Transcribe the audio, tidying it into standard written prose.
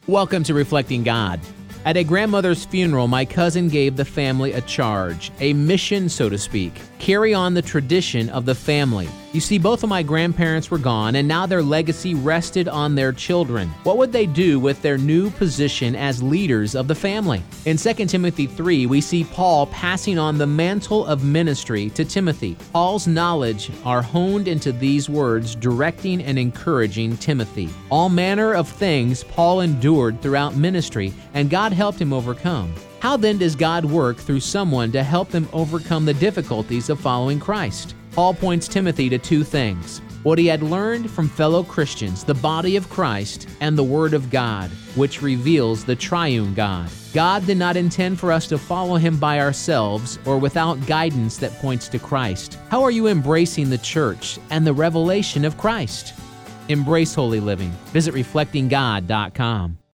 Welcome to Reflecting God. At a grandmother's funeral, my cousin gave the family a charge, a mission, so to speak. Carry on the tradition of the family. You see, both of my grandparents were gone, and now their legacy rested on their children. What would they do with their new position as leaders of the family? In 2 Timothy 3, we see Paul passing on the mantle of ministry to Timothy. Paul's knowledge are honed into these words, directing and encouraging Timothy. All manner of things Paul endured throughout ministry, and God helped him overcome. How then does God work through someone to help them overcome the difficulties of following Christ? Paul points Timothy to two things: what he had learned from fellow Christians, the body of Christ, and the Word of God, which reveals the triune God. God did not intend for us to follow Him by ourselves or without guidance that points to Christ. How are you embracing the church and the revelation of Christ? Embrace holy living. Visit reflectinggod.com.